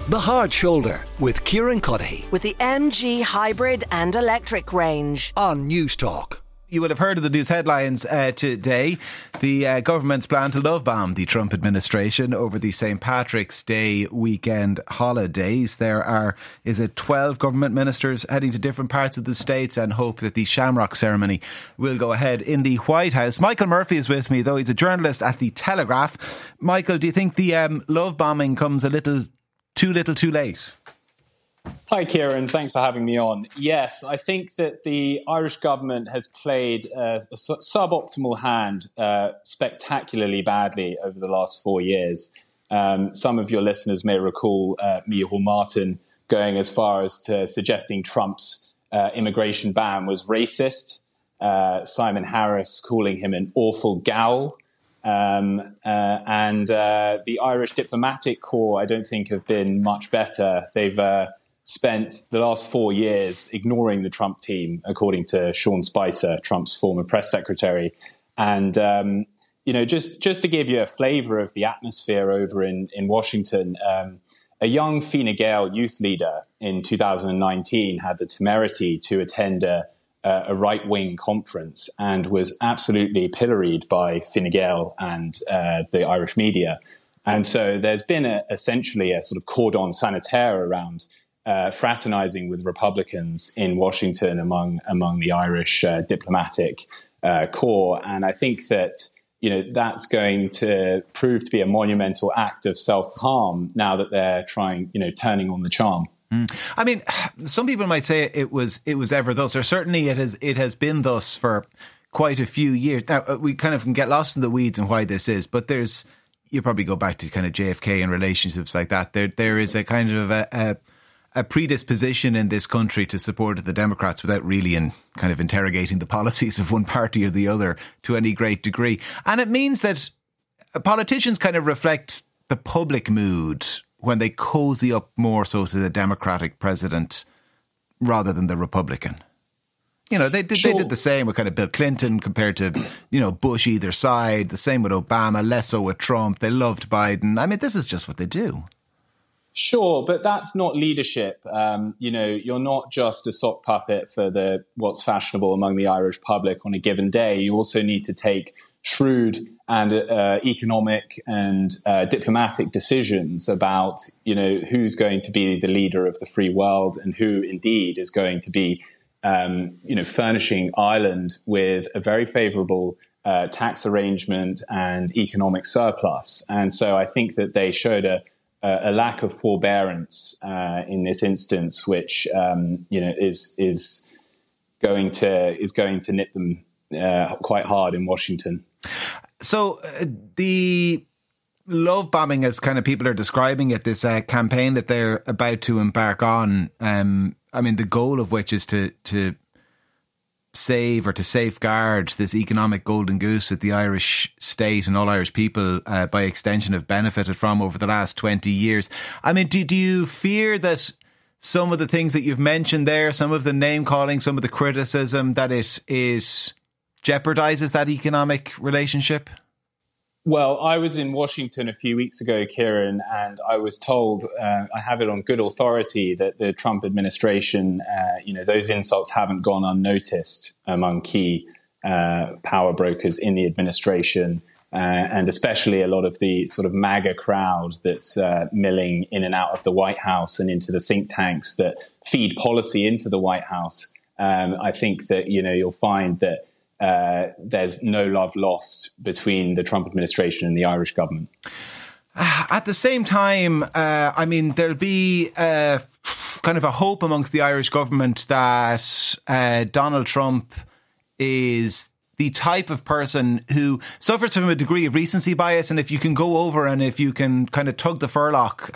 The Hard Shoulder with Kieran Cuddihy with the MG hybrid and electric range on News Talk. You will have heard of the news headlines today. The government's plan to love bomb the Trump administration over the St. Patrick's Day weekend holidays. There is 12 government ministers heading to different parts of the states and hope that the Shamrock ceremony will go ahead in the White House. Michael Murphy is with me, though he's a journalist at The Telegraph. Michael, do you think the love bombing comes a little too late? Hi, Kieran. Thanks for having me on. Yes, I think that the Irish government has played a suboptimal hand spectacularly badly over the last 4 years. Some of your listeners may recall Micheál Martin going as far as to suggesting Trump's immigration ban was racist, Simon Harris calling him an awful gal. And the Irish diplomatic corps, I don't think, have been much better. They've spent the last 4 years ignoring the Trump team, according to Sean Spicer, Trump's former press secretary. And, just to give you a flavour of the atmosphere over in Washington, a young Fine Gael youth leader in 2019 had the temerity to attend a right-wing conference and was absolutely pilloried by Fine Gael and the Irish media. And so there's been essentially a sort of cordon sanitaire around fraternizing with Republicans in Washington among the Irish diplomatic corps. And I think that, that's going to prove to be a monumental act of self-harm now that they're turning on the charm. I mean, some people might say it was ever thus, or certainly it has been thus for quite a few years. Now, we kind of can get lost in the weeds and why this is, but you probably go back to kind of JFK and relationships like that. There is a kind of a predisposition in this country to support the Democrats without really kind of interrogating the policies of one party or the other to any great degree. And it means that politicians kind of reflect the public mood when they cozy up more so to the Democratic president rather than the Republican. They did the same with kind of Bill Clinton compared to, Bush either side, the same with Obama, less so with Trump. They loved Biden. I mean, this is just what they do. Sure, but that's not leadership. You're not just a sock puppet for what's fashionable among the Irish public on a given day. You also need to take shrewd and economic and diplomatic decisions about, who's going to be the leader of the free world and who indeed is going to be, furnishing Ireland with a very favourable tax arrangement and economic surplus. And so I think that they showed a lack of forbearance in this instance, which is going to nip them quite hard in Washington. So the love bombing, as kind of people are describing it, this campaign that they're about to embark on, the goal of which is to save or to safeguard this economic golden goose that the Irish state and all Irish people, by extension, have benefited from over the last 20 years. I mean, do you fear that some of the things that you've mentioned there, some of the name calling, some of the criticism, that it jeopardizes that economic relationship? Well, I was in Washington a few weeks ago, Kieran, and I was told, I have it on good authority, that the Trump administration, those insults haven't gone unnoticed among key power brokers in the administration, and especially a lot of the sort of MAGA crowd that's milling in and out of the White House and into the think tanks that feed policy into the White House. I think that, you'll find that there's no love lost between the Trump administration and the Irish government. At the same time, there'll be kind of a hope amongst the Irish government that Donald Trump is the type of person who suffers from a degree of recency bias, and if you can go over and if you can kind of tug the furlock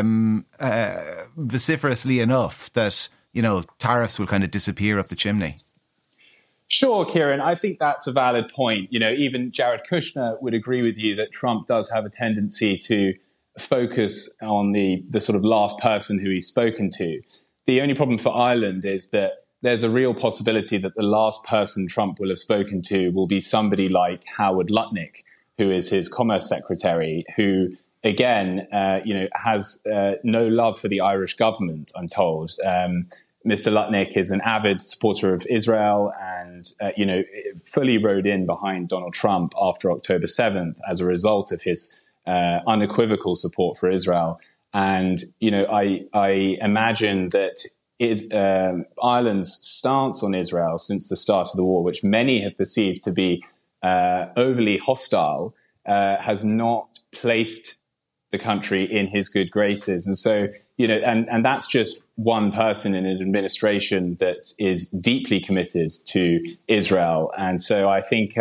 vociferously enough, that, tariffs will kind of disappear up the chimney. Sure, Kieran, I think that's a valid point. Even Jared Kushner would agree with you that Trump does have a tendency to focus on the sort of last person who he's spoken to. The only problem for Ireland is that there's a real possibility that the last person Trump will have spoken to will be somebody like Howard Lutnick, who is his commerce secretary, who again, has no love for the Irish government, I'm told. Mr. Lutnick is an avid supporter of Israel and, fully rode in behind Donald Trump after October 7th as a result of his unequivocal support for Israel. And, I imagine that Ireland's stance on Israel since the start of the war, which many have perceived to be overly hostile, has not placed the country in his good graces. And so, and that's just one person in an administration that is deeply committed to Israel. And so I think,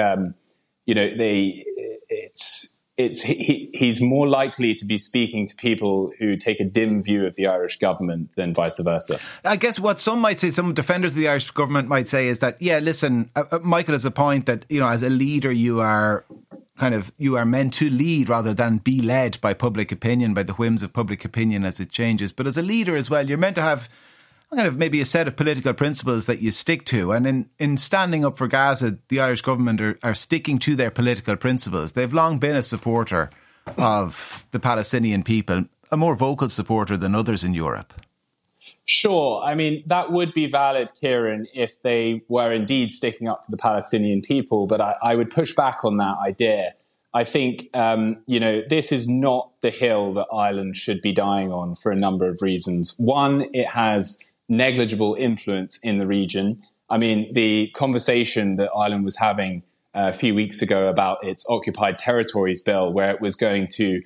he's more likely to be speaking to people who take a dim view of the Irish government than vice versa. I guess what some might say, some defenders of the Irish government might say is that, listen, Michael has a point that, as a leader, you are meant to lead rather than be led by public opinion, by the whims of public opinion as it changes. But as a leader as well, you're meant to have kind of maybe a set of political principles that you stick to. And in standing up for Gaza, the Irish government are sticking to their political principles. They've long been a supporter of the Palestinian people, a more vocal supporter than others in Europe. Sure. I mean, that would be valid, Kieran, if they were indeed sticking up for the Palestinian people. But I would push back on that idea. I think, this is not the hill that Ireland should be dying on for a number of reasons. One, it has negligible influence in the region. I mean, the conversation that Ireland was having a few weeks ago about its occupied territories bill, where it was going to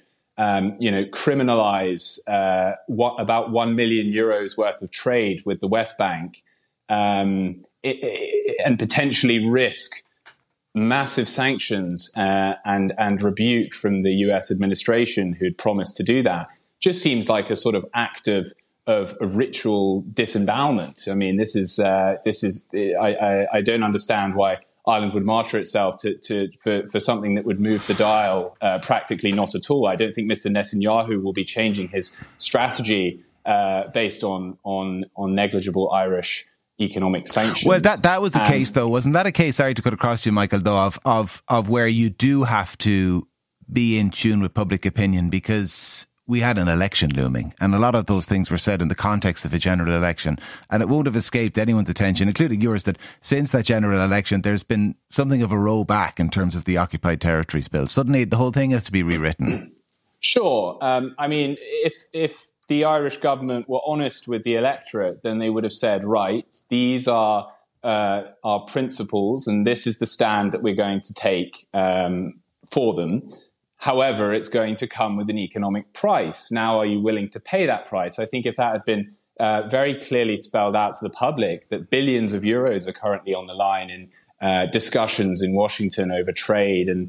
criminalize about €1 million worth of trade with the West Bank, and potentially risk massive sanctions and rebuke from the US administration who'd promised to do that, just seems like a sort of act of ritual disembowelment. I mean, this is I don't understand why Ireland would martyr itself for something that would move the dial. Practically not at all. I don't think Mr. Netanyahu will be changing his strategy based on negligible Irish economic sanctions. Well, that was the case, though, wasn't that a case? Sorry to cut across you, Michael, though, of where you do have to be in tune with public opinion, because we had an election looming, and a lot of those things were said in the context of a general election, and it won't have escaped anyone's attention, including yours, that since that general election there's been something of a row back in terms of the occupied territories bill. Suddenly the whole thing has to be rewritten. Sure. I mean, if the Irish government were honest with the electorate, then they would have said, right, these are our principles and this is the stand that we're going to take for them. However, it's going to come with an economic price. Now, are you willing to pay that price? I think if that had been very clearly spelled out to the public, that billions of euros are currently on the line in discussions in Washington over trade and,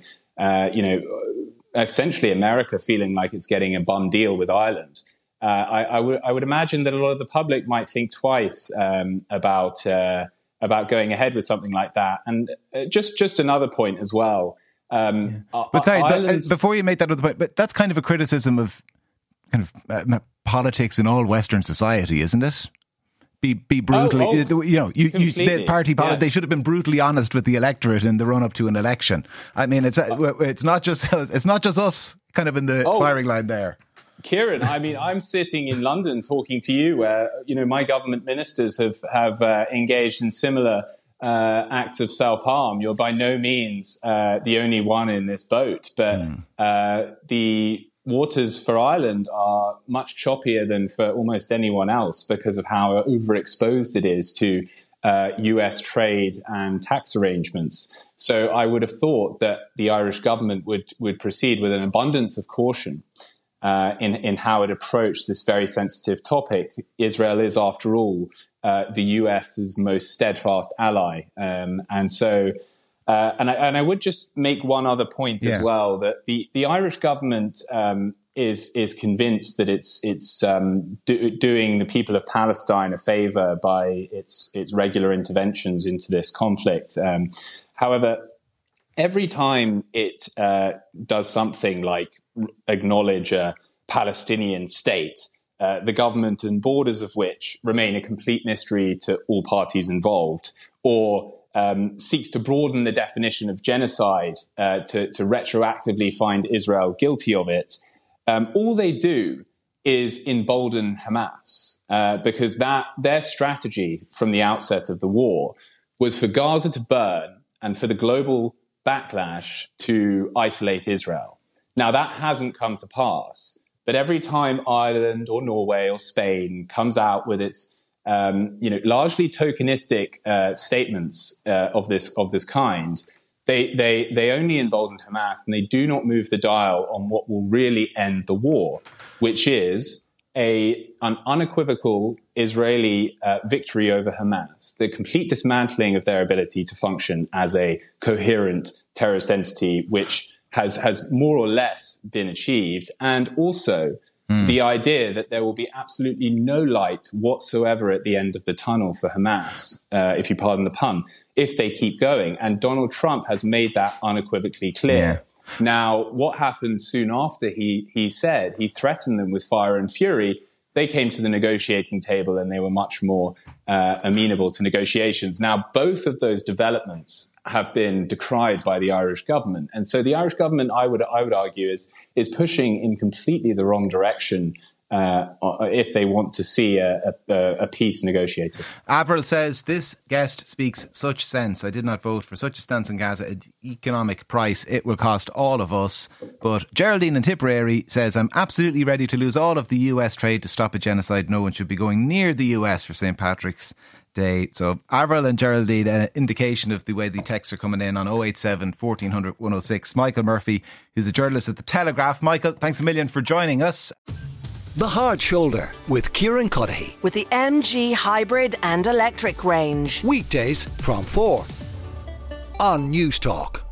essentially America feeling like it's getting a bum deal with Ireland. I would imagine that a lot of the public might think twice about going ahead with something like that. And just another point as well. But sorry, before you make that other point, but that's kind of a criticism of kind of politics in all Western society, isn't it? Be brutally, the party politics. Yes. They should have been brutally honest with the electorate in the run up to an election. I mean, it's not just us kind of in the firing line there. Kieran, I mean, I'm sitting in London talking to you, where my government ministers have engaged in similar acts of self-harm. You're by no means the only one in this boat, but the waters for Ireland are much choppier than for almost anyone else because of how overexposed it is to US trade and tax arrangements. So I would have thought that the Irish government would proceed with an abundance of caution in how it approached this very sensitive topic. Israel is, after all, the US's most steadfast ally. And so, and I would just make one other point as well, that the Irish government is convinced that it's doing the people of Palestine a favor by its regular interventions into this conflict. However, every time it does something like acknowledge a Palestinian state, the government and borders of which remain a complete mystery to all parties involved, or seeks to broaden the definition of genocide to retroactively find Israel guilty of it, all they do is embolden Hamas, because their strategy from the outset of the war was for Gaza to burn and for the global backlash to isolate Israel. Now, that hasn't come to pass, but every time Ireland or Norway or Spain comes out with its largely tokenistic statements of this kind, they only embolden Hamas, and they do not move the dial on what will really end the war, which is an unequivocal Israeli victory over Hamas, the complete dismantling of their ability to function as a coherent terrorist entity, which has more or less been achieved, and also the idea that there will be absolutely no light whatsoever at the end of the tunnel for Hamas, if you pardon the pun, if they keep going. And Donald Trump has made that unequivocally clear. Yeah. Now, what happened soon after he threatened them with fire and fury, they came to the negotiating table and they were much more amenable to negotiations. Now, both of those developments have been decried by the Irish government. And so the Irish government, I would argue, is pushing in completely the wrong direction if they want to see a peace negotiated. Avril says, this guest speaks such sense. I did not vote for such a stance in Gaza at economic price. It will cost all of us. But Geraldine in Tipperary says, I'm absolutely ready to lose all of the US trade to stop a genocide. No one should be going near the US for St. Patrick's Day. So Avril and Geraldine, an indication of the way the texts are coming in on 087 1400 106. Michael Murphy, who's a journalist at The Telegraph. Michael, thanks a million for joining us. The Hard Shoulder with Kieran Cuddihy. With the MG hybrid and electric range. Weekdays from 4 on News Talk.